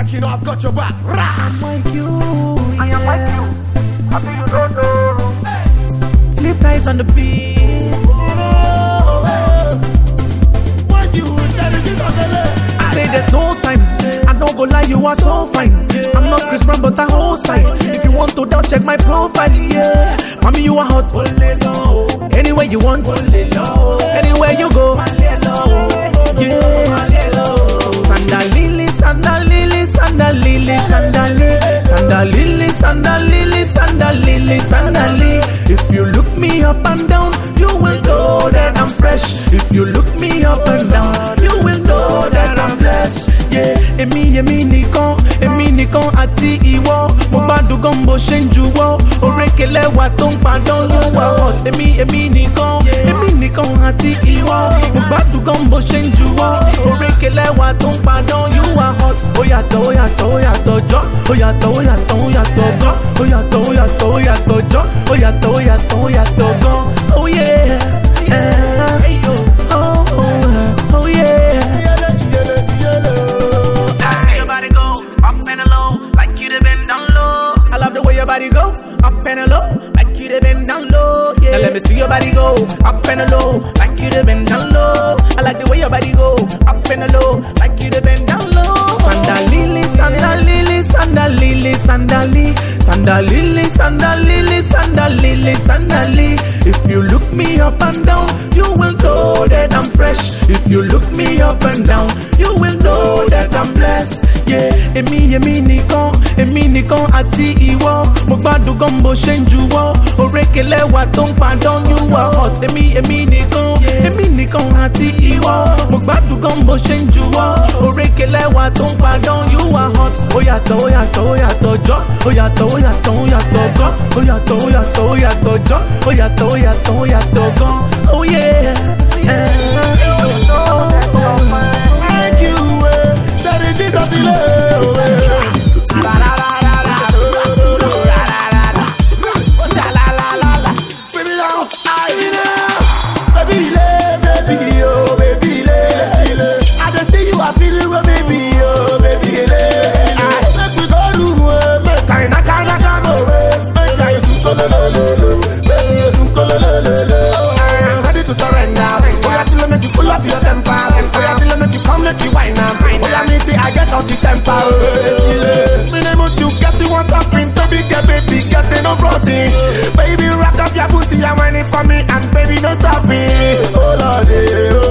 like you know I've got your back. I'm like you, I am like you. I feel you don't know. Hey. Flip ties on the beat. I say there's no time. I don't go lie, you are so fine. I'm not Chris Brown, but I hold side. If you want to down, check my profile, yeah. Mommy, you are hot. Anywhere you want. Anywhere you go. Yeah. Sandal lily, sandal lily, sandal lily, sandal lily, sandal lily, sandal lily, sandal lily, sandal lily. If you look me up and down, you will know that I'm fresh. If you look me up and down, you will know that I'm blessed. Yeah, èmi nìkan àti ìwọ. Mo gbádùn gan bó ṣe ń juwọ́. Orékelé wa tó ń padàn ló wà hot. Èmi nìkan àti ìwọ. Mo gbádùn gan bó ṣe ń juwọ́. Orékelé wa tó ń padàn you are hot. Ó yàtọ̀, ó yàtọ̀, ó yàtọ̀ jọ́. Ó yàtọ̀, ó yàtọ̀, ó yàtọ̀ gan. Ó yàtọ̀, ó yàtọ̀, ó yàtọ̀ jọ́. Ó yàtọ̀, ó yàtọ̀, ó yàtọ̀ gan. Oh yeah, oh yeah. I love the way your body go up and low, like you been down low. Yeah. Now let me see your body go up and low, like you been down low. I like the way your body go up and low, like you been down low. Sandal lily, sandal lily, sandal lily, sandal lily, sandal lily, sandal lily, sandal lily, sandal lily. If you look me up and down, you will know that I'm fresh. If you look me up and down, you will know that I'm blessed. Yeah, èmi nìkan àti ìwọ. Mo gbádùn gan bó ṣe ń juwọ́. Orékelé wa tó ń padàn you are hot. Èmi nìkan àti ìwọ. Mo gbádùn gan bó ṣe ń juwọ́. Orékelé wa tó ń padàn you are hot. Ó yàtọ̀, ó yàtọ̀, ó yàtọ̀ jọ́. Ó yàtọ̀, ó yàtọ̀, ó yàtọ̀ gan. Ó yàtọ̀, ó yàtọ̀, ó yàtọ̀ jọ́. Ó yàtọ̀, ó yàtọ̀, ó yàtọ̀ gan. Oh yeah. Thank you, Daddy Jesus. I get out the temper. Me name is you get you want to print baby get no floating. Baby rock up your booty and whine it for me and baby don't stop me. Oh Lord,